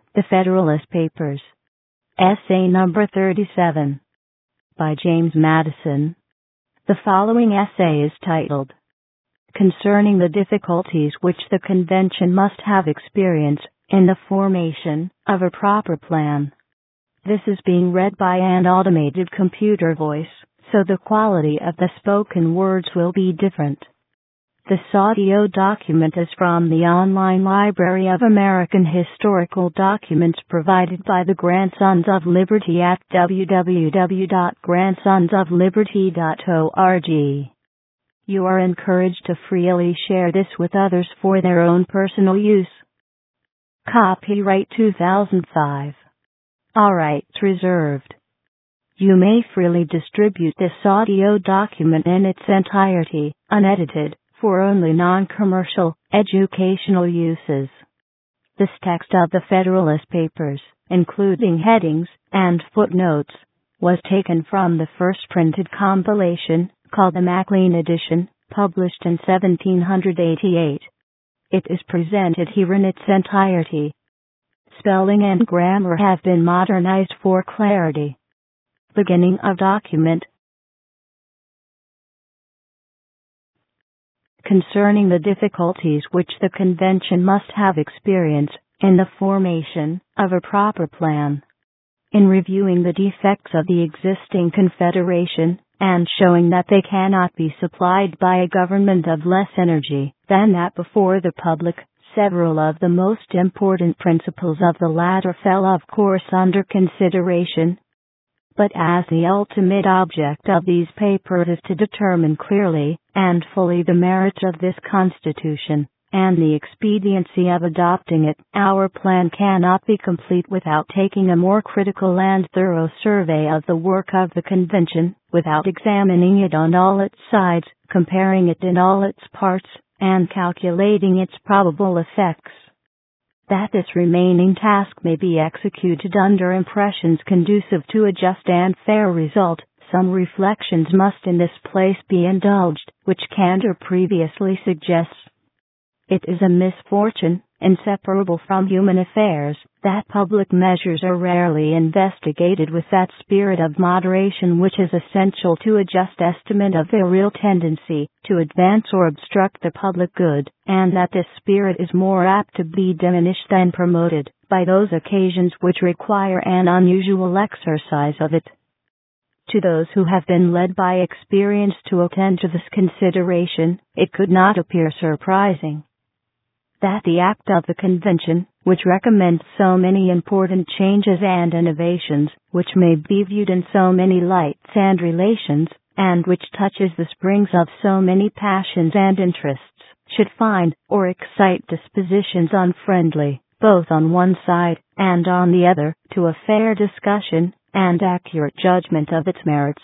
The Federalist Papers. Essay number 37. By James Madison. The following essay is titled, Concerning the Difficulties Which the Convention Must Have Experienced in the Formation of a Proper Plan. This is being read by an automated computer voice, so the quality of the spoken words will be different. This audio document is from the online Library of American Historical Documents provided by the Grandsons of Liberty at www.grandsonsofliberty.org. You are encouraged to freely share this with others for their own personal use. Copyright 2005. All rights reserved. You may freely distribute this audio document in its entirety, unedited, for only non-commercial, educational uses. This text of the Federalist Papers, including headings and footnotes, was taken from the first printed compilation, called the Maclean Edition, published in 1788. It is presented here in its entirety. Spelling and grammar have been modernized for clarity. Beginning of document. Concerning the difficulties which the Convention must have experienced in the formation of a proper plan. In reviewing the defects of the existing Confederation, and showing that they cannot be supplied by a government of less energy than that before the public, several of the most important principles of the latter fell of course under consideration. But as the ultimate object of these papers is to determine clearly and fully the merits of this Constitution, and the expediency of adopting it, our plan cannot be complete without taking a more critical and thorough survey of the work of the Convention, without examining it on all its sides, comparing it in all its parts, and calculating its probable effects. That this remaining task may be executed under impressions conducive to a just and fair result, some reflections must in this place be indulged, which candor previously suggests. It is a misfortune, inseparable from human affairs, that public measures are rarely investigated with that spirit of moderation which is essential to a just estimate of their real tendency to advance or obstruct the public good, and that this spirit is more apt to be diminished than promoted by those occasions which require an unusual exercise of it. To those who have been led by experience to attend to this consideration, it could not appear surprising that the act of the Convention, which recommends so many important changes and innovations, which may be viewed in so many lights and relations, and which touches the springs of so many passions and interests, should find or excite dispositions unfriendly, both on one side and on the other, to a fair discussion and accurate judgment of its merits.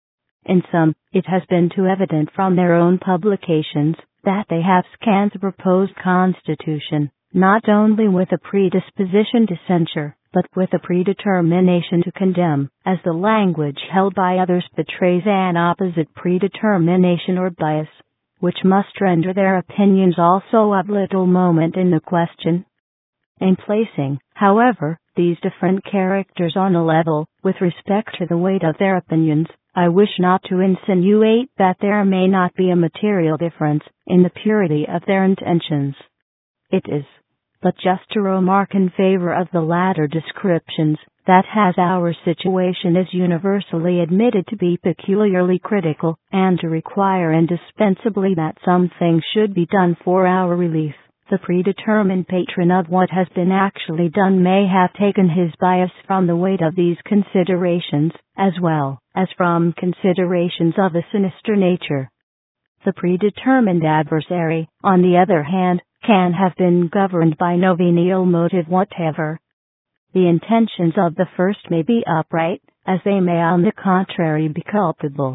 In sum, it has been too evident from their own publications that they have scanned the proposed Constitution, not only with a predisposition to censure, but with a predetermination to condemn, as the language held by others betrays an opposite predetermination or bias, which must render their opinions also of little moment in the question. In placing, however, these different characters on a level, with respect to the weight of their opinions, I wish not to insinuate that there may not be a material difference in the purity of their intentions. It is but just to remark in favor of the latter descriptions, that as our situation is universally admitted to be peculiarly critical, and to require indispensably that some things should be done for our relief, the predetermined patron of what has been actually done may have taken his bias from the weight of these considerations, as well as from considerations of a sinister nature. The predetermined adversary, on the other hand, can have been governed by no venial motive whatever. The intentions of the first may be upright, as they may on the contrary be culpable.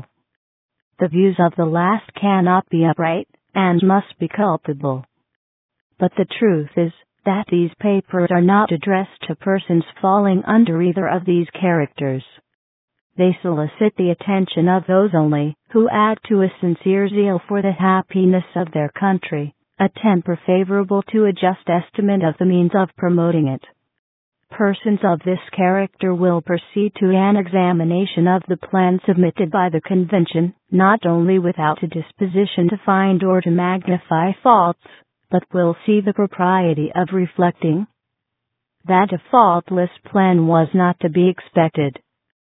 The views of the last cannot be upright, and must be culpable. But the truth is, that these papers are not addressed to persons falling under either of these characters. They solicit the attention of those only who add to a sincere zeal for the happiness of their country a temper favorable to a just estimate of the means of promoting it. persons of this character will proceed to an examination of the plan submitted by the convention, not only without a disposition to find or to magnify faults, but will see the propriety of reflecting that a faultless plan was not to be expected.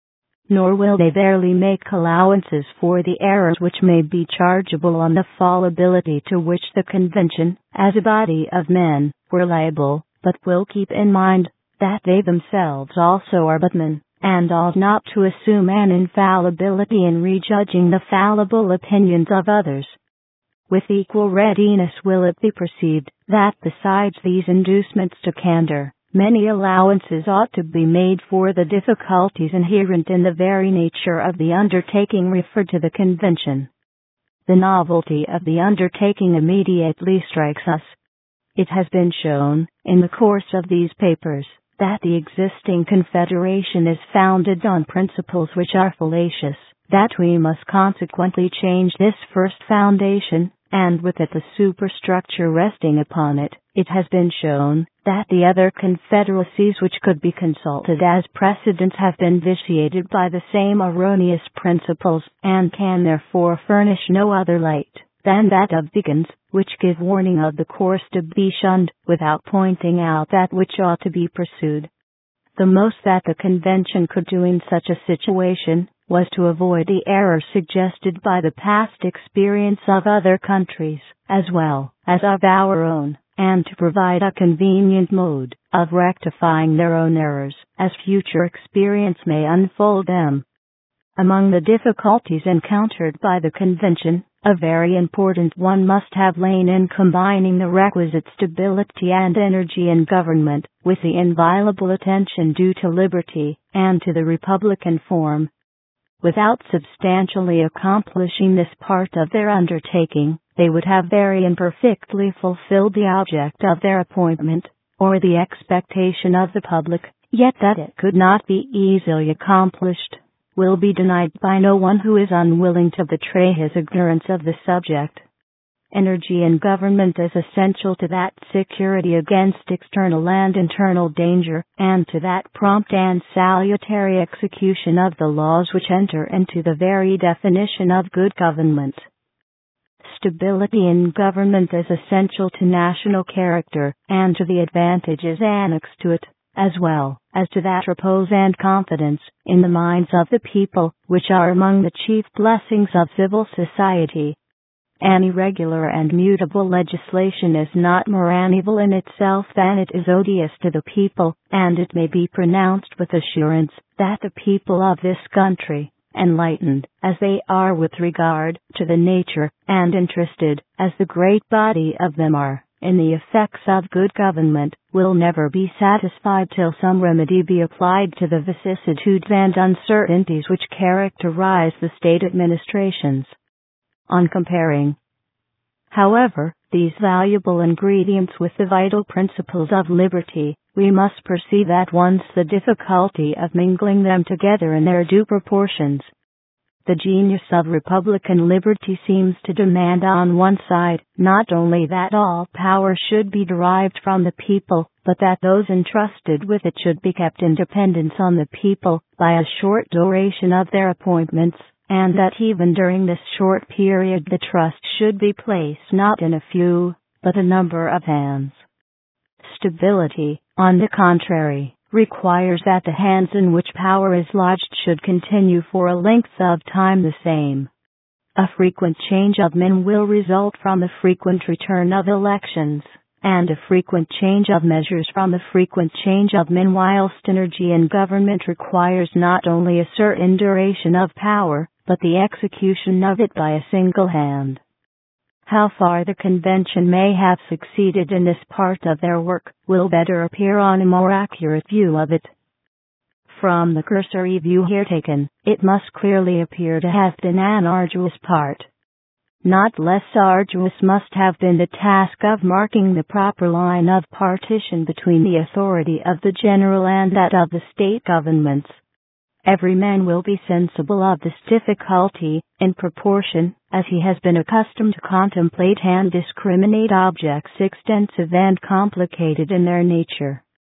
Nor will they barely make allowances for the errors which may be chargeable on the fallibility to which the convention, as a body of men, were liable, but will keep in mind that they themselves also are but men, and ought not to assume an infallibility in rejudging the fallible opinions of others. With equal readiness will it be perceived that besides these inducements to candor, many allowances ought to be made for the difficulties inherent in the very nature of the undertaking referred to the convention. The novelty of the undertaking immediately strikes us. It has been shown, in the course of these papers, that the existing confederation is founded on principles which are fallacious, that we must consequently change this first foundation, and with it the superstructure resting upon it. It has been shown that the other confederacies which could be consulted as precedents have been vitiated by the same erroneous principles, and can therefore furnish no other light than that of beacons, which give warning of the course to be shunned, without pointing out that which ought to be pursued. The most that the convention could do in such a situation was to avoid the error suggested by the past experience of other countries, as well as of our own, and to provide a convenient mode of rectifying their own errors, as future experience may unfold them. Among the difficulties encountered by the convention, a very important one must have lain in combining the requisite stability and energy in government with the inviolable attention due to liberty and to the republican form. Without substantially accomplishing this part of their undertaking, they would have very imperfectly fulfilled the object of their appointment, or the expectation of the public, yet that it could not be easily accomplished will be denied by no one who is unwilling to betray his ignorance of the subject. Energy in government is essential to that security against external and internal danger, and to that prompt and salutary execution of the laws which enter into the very definition of good government. Stability in government is essential to national character, and to the advantages annexed to it, as well as to that repose and confidence in the minds of the people, which are among the chief blessings of civil society. An irregular and mutable legislation is not more an evil in itself than it is odious to the people, and it may be pronounced with assurance that the people of this country, enlightened as they are with regard to the nature, and interested as the great body of them are in the effects of good government, will never be satisfied till some remedy be applied to the vicissitudes and uncertainties which characterize the state administrations. On comparing, however, these valuable ingredients with the vital principles of liberty, we must perceive at once the difficulty of mingling them together in their due proportions. The genius of republican liberty seems to demand on one side not only that all power should be derived from the people, but that those entrusted with it should be kept in dependence on the people by a short duration of their appointments, and that even during this short period the trust should be placed not in a few, but a number of hands. Stability, on the contrary, requires that the hands in which power is lodged should continue for a length of time the same. A frequent change of men will result from the frequent return of elections, and a frequent change of measures from the frequent change of men, whilst energy in government requires not only a certain duration of power, but the execution of it by a single hand. How far the convention may have succeeded in this part of their work will better appear on a more accurate view of it. From the cursory view here taken, it must clearly appear to have been an arduous part. Not less arduous must have been the task of marking the proper line of partition between the authority of the general and that of the state governments. Every man will be sensible of this difficulty, in proportion as he has been accustomed to contemplate and discriminate objects extensive and complicated in their nature.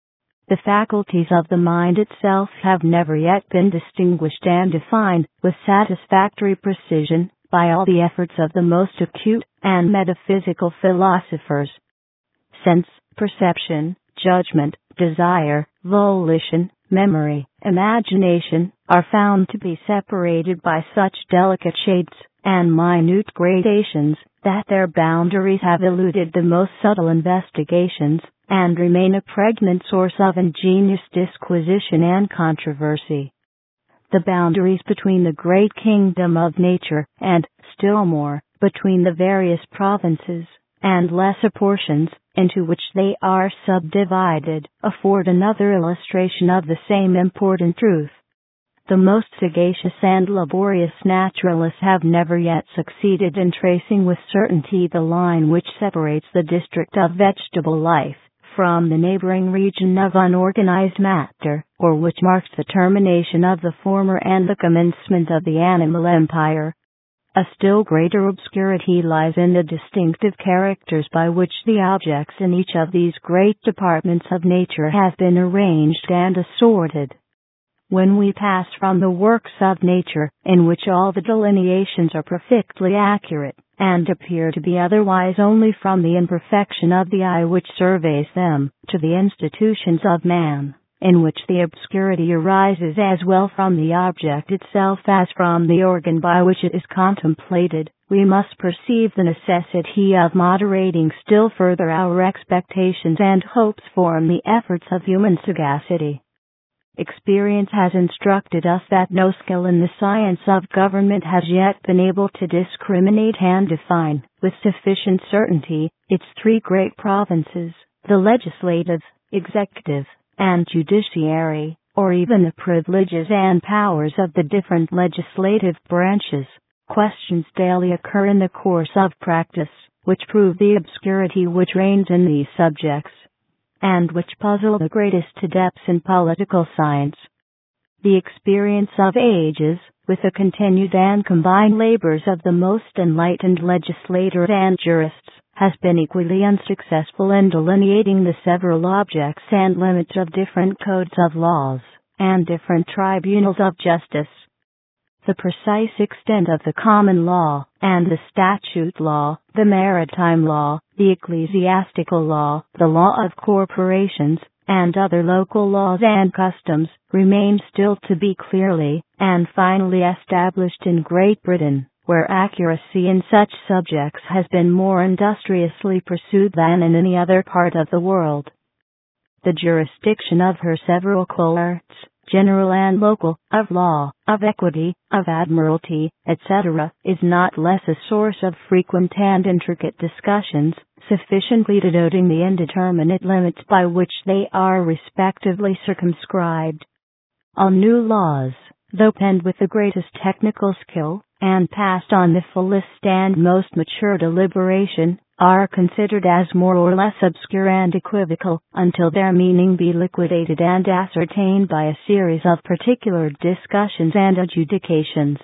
The faculties of the mind itself have never yet been distinguished and defined with satisfactory precision by all the efforts of the most acute and metaphysical philosophers. Sense, perception, judgment, desire, volition, memory, imagination are found to be separated by such delicate shades and minute gradations that their boundaries have eluded the most subtle investigations and remain a pregnant source of ingenious disquisition and controversy. The boundaries between the great kingdom of nature and, still more, between the various provinces and lesser portions into which they are subdivided afford another illustration of the same important truth. The most sagacious and laborious naturalists have never yet succeeded in tracing with certainty the line which separates the district of vegetable life from the neighboring region of unorganized matter, or which marks the termination of the former and the commencement of the animal empire. A still greater obscurity lies in the distinctive characters by which the objects in each of these great departments of nature have been arranged and assorted. When we pass from the works of nature, in which all the delineations are perfectly accurate, and appear to be otherwise only from the imperfection of the eye which surveys them, to the institutions of man, in which the obscurity arises as well from the object itself as from the organ by which it is contemplated, we must perceive the necessity of moderating still further our expectations and hopes from the efforts of human sagacity. Experience has instructed us that no skill in the science of government has yet been able to discriminate and define, with sufficient certainty, its three great provinces, the legislative, executive, and judiciary, or even the privileges and powers of the different legislative branches. Questions daily occur in the course of practice, which prove the obscurity which reigns in these subjects, and which puzzle the greatest adepts in political science. The experience of ages, with the continued and combined labors of the most enlightened legislators and jurists, has been equally unsuccessful in delineating the several objects and limits of different codes of laws and different tribunals of justice. The precise extent of the common law and the statute law, the maritime law, the ecclesiastical law, the law of corporations, and other local laws and customs, remain still to be clearly and finally established in Great Britain, where accuracy in such subjects has been more industriously pursued than in any other part of the world. The jurisdiction of her several courts, general and local, of law, of equity, of admiralty, etc., is not less a source of frequent and intricate discussions, sufficiently denoting the indeterminate limits by which they are respectively circumscribed. All new laws, though penned with the greatest technical skill, and passed on the fullest and most mature deliberation, are considered as more or less obscure and equivocal, until their meaning be liquidated and ascertained by a series of particular discussions and adjudications.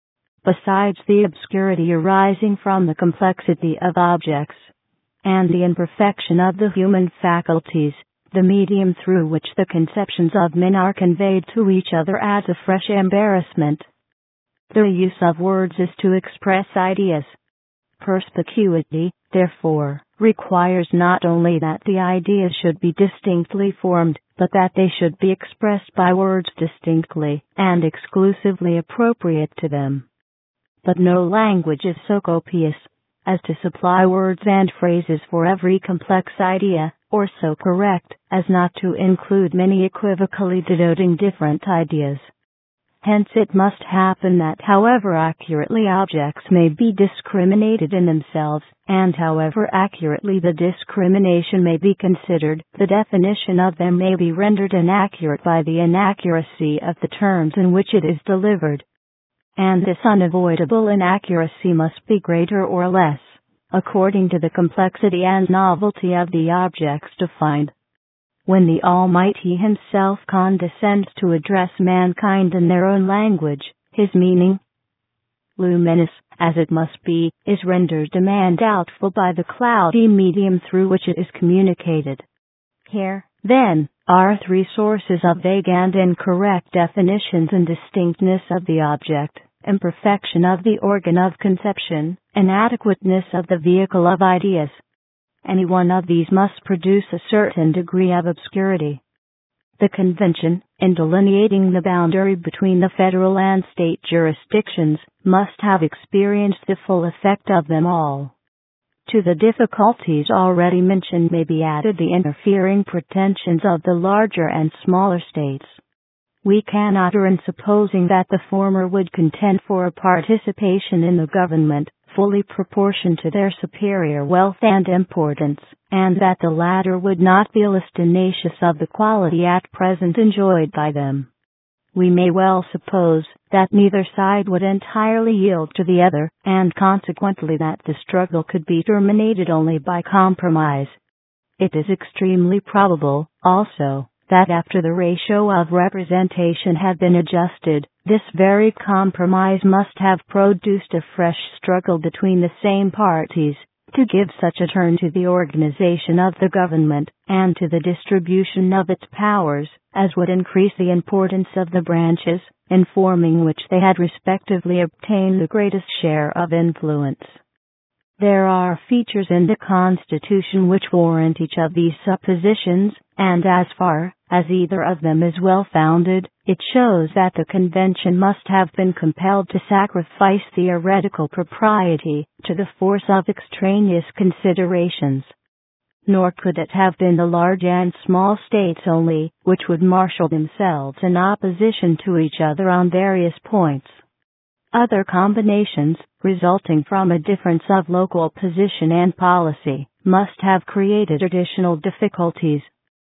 Besides the obscurity arising from the complexity of objects, and the imperfection of the human faculties, the medium through which the conceptions of men are conveyed to each other adds a fresh embarrassment. The use of words is to express ideas. Perspicuity, therefore, requires not only that the ideas should be distinctly formed, but that they should be expressed by words distinctly and exclusively appropriate to them. But no language is so copious as to supply words and phrases for every complex idea, or so correct as not to include many equivocally denoting different ideas. Hence it must happen that however accurately objects may be discriminated in themselves, and however accurately the discrimination may be considered, the definition of them may be rendered inaccurate by the inaccuracy of the terms in which it is delivered. And this unavoidable inaccuracy must be greater or less, according to the complexity and novelty of the objects defined. When the Almighty Himself condescends to address mankind in their own language, His meaning, luminous as it must be, is rendered dim and doubtful by the cloudy medium through which it is communicated. Here, then, are three sources of vague and incorrect definitions: indistinctness of the object, imperfection of the organ of conception, inadequateness of the vehicle of ideas. Any one of these must produce a certain degree of obscurity. The convention, in delineating the boundary between the federal and state jurisdictions, must have experienced the full effect of them all. To the difficulties already mentioned may be added the interfering pretensions of the larger and smaller states. We cannot err in supposing that the former would contend for a participation in the government fully proportioned to their superior wealth and importance, and that the latter would not be less tenacious of the quality at present enjoyed by them. We may well suppose that neither side would entirely yield to the other, and consequently that the struggle could be terminated only by compromise. It is extremely probable, also, that after the ratio of representation had been adjusted, this very compromise must have produced a fresh struggle between the same parties, to give such a turn to the organization of the government, and to the distribution of its powers, as would increase the importance of the branches, in forming which they had respectively obtained the greatest share of influence. There are features in the Constitution which warrant each of these suppositions, and as far as either of them is well-founded, it shows that the convention must have been compelled to sacrifice theoretical propriety to the force of extraneous considerations. Nor could it have been the large and small states only which would marshal themselves in opposition to each other on various points. Other combinations, resulting from a difference of local position and policy, must have created additional difficulties.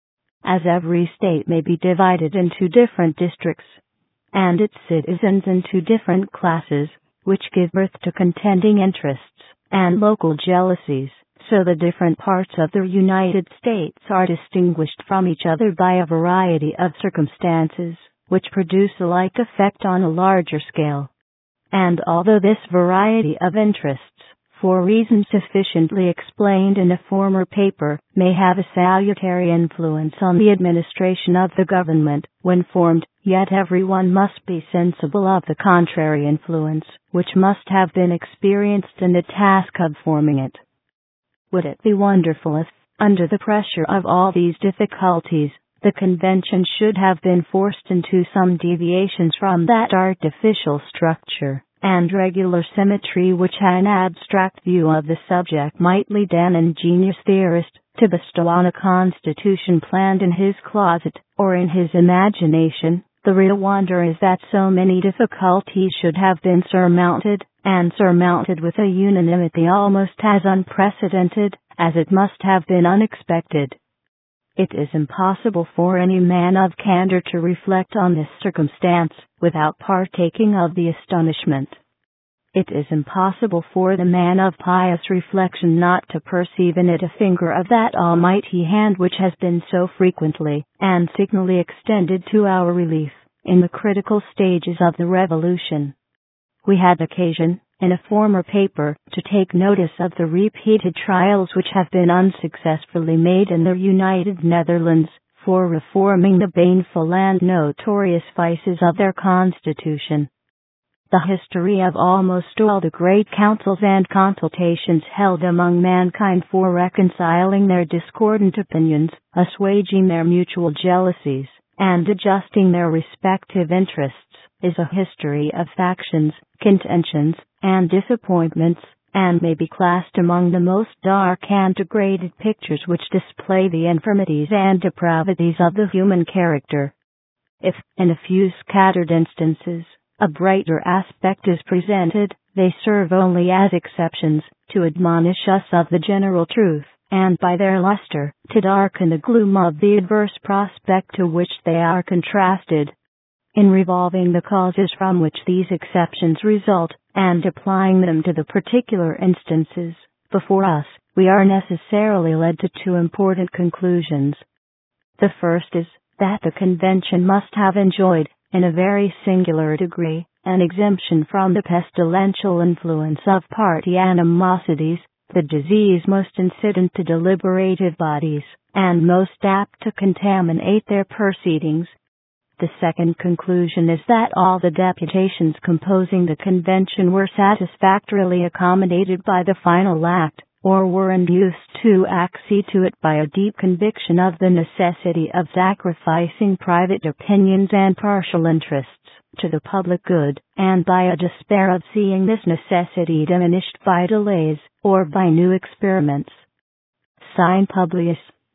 As every state may be divided into different districts, and its citizens into different classes, which give birth to contending interests and local jealousies, so the different parts of the United States are distinguished from each other by a variety of circumstances, which produce a like effect on a larger scale. And although this variety of interests, for reasons sufficiently explained in a former paper, may have a salutary influence on the administration of the government when formed, yet everyone must be sensible of the contrary influence, which must have been experienced in the task of forming it. Would it be wonderful if, under the pressure of all these difficulties, the convention should have been forced into some deviations from that artificial structure and regular symmetry which an abstract view of the subject might lead an ingenious theorist to bestow on a constitution planned in his closet or in his imagination? The real wonder is that so many difficulties should have been surmounted, and surmounted with a unanimity almost as unprecedented as it must have been unexpected. It is impossible for any man of candor to reflect on this circumstance without partaking of the astonishment. It is impossible for the man of pious reflection not to perceive in it a finger of that almighty hand which has been so frequently and signally extended to our relief in the critical stages of the Revolution. We had occasion, in a former paper, to take notice of the repeated trials which have been unsuccessfully made in the United Netherlands for reforming the baneful and notorious vices of their constitution. The history of almost all the great councils and consultations held among mankind for reconciling their discordant opinions, assuaging their mutual jealousies, and adjusting their respective interests, is a history of factions, contentions, and disappointments, and may be classed among the most dark and degraded pictures which display the infirmities and depravities of the human character. If, in a few scattered instances, a brighter aspect is presented, they serve only as exceptions to admonish us of the general truth, and by their luster, to darken the gloom of the adverse prospect to which they are contrasted. In revolving the causes from which these exceptions result, and applying them to the particular instances before us, we are necessarily led to two important conclusions. The first is, that the convention must have enjoyed, in a very singular degree, an exemption from the pestilential influence of party animosities, the disease most incident to deliberative bodies, and most apt to contaminate their proceedings. The second conclusion is that all the deputations composing the convention were satisfactorily accommodated by the final act, or were induced to accede to it by a deep conviction of the necessity of sacrificing private opinions and partial interests to the public good, and by a despair of seeing this necessity diminished by delays, or by new experiments. Signed Publius.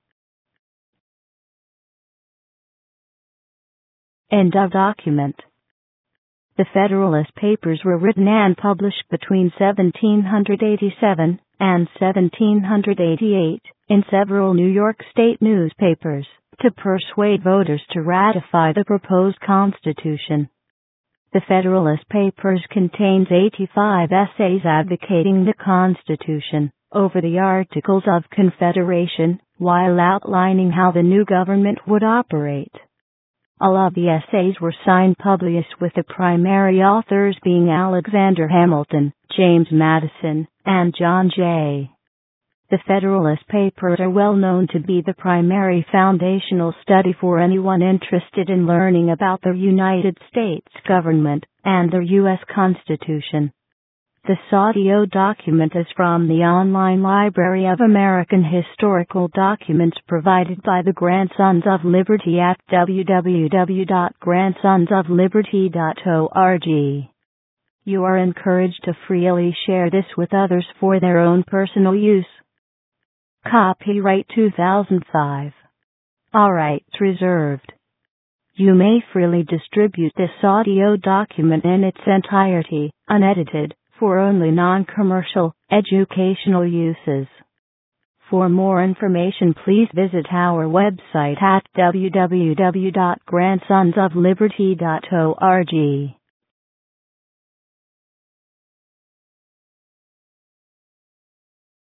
End of document. The Federalist Papers were written and published between 1787 and 1788 in several New York State newspapers to persuade voters to ratify the proposed Constitution. The Federalist Papers contains 85 essays advocating the Constitution over the Articles of Confederation, while outlining how the new government would operate. All of the essays were signed Publius, with the primary authors being Alexander Hamilton, James Madison, and John Jay. The Federalist Papers are well known to be the primary foundational study for anyone interested in learning about the United States government and the U.S. Constitution. This audio document is from the online Library of American Historical Documents provided by the Grandsons of Liberty at www.grandsonsofliberty.org. You are encouraged to freely share this with others for their own personal use. Copyright 2005. All rights reserved. You may freely distribute this audio document in its entirety, unedited, for only non-commercial, educational uses. For more information, please visit our website at www.grandsonsofliberty.org.